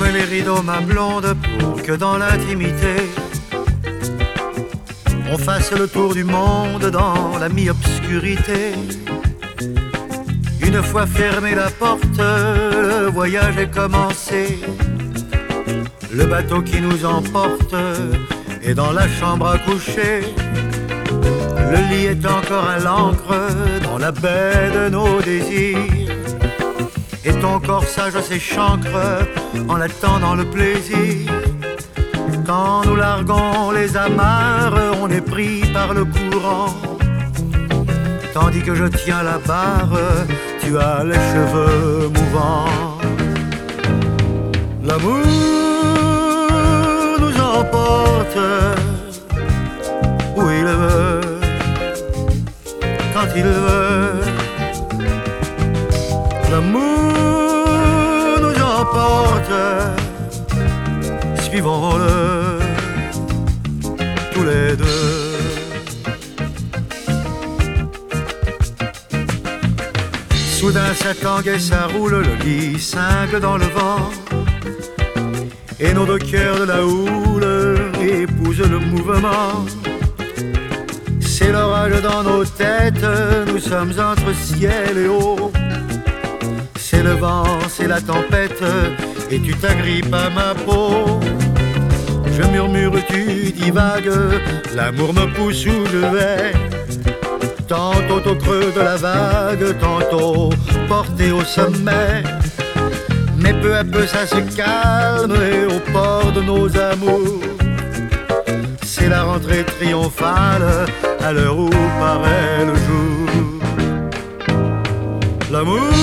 Ferme les rideaux, ma blonde, pour que dans l'intimité on fasse le tour du monde dans la mi-obscurité. Une fois fermée la porte, le voyage est commencé. Le bateau qui nous emporte est dans la chambre à coucher. Le lit est encore à l'ancre dans la baie de nos désirs. Et ton corsage s'échancre en attendant le plaisir. Quand nous larguons les amarres, on est pris par le courant. Tandis que je tiens la barre, tu as les cheveux mouvants. L'amour nous emporte où il veut, quand il veut. L'amour nous emporte, suivons-le tous les deux. Soudain ça tangue et ça roule, le lit cingle dans le vent. Et nos deux cœurs de la houle épousent le mouvement. C'est l'orage dans nos têtes, nous sommes entre ciel et eau. C'est le vent, c'est la tempête, et tu t'agrippes à ma peau. Je murmure, tu divagues, l'amour me pousse où je vais. Tantôt au creux de la vague, tantôt porté au sommet. Mais peu à peu ça se calme et au port de nos amours, c'est la rentrée triomphale à l'heure où paraît le jour. L'amour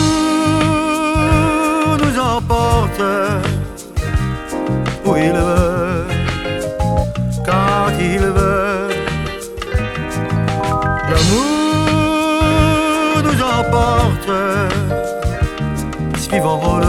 nous emporte où il veut, quand il veut. L'amour nous emporte, suivons-le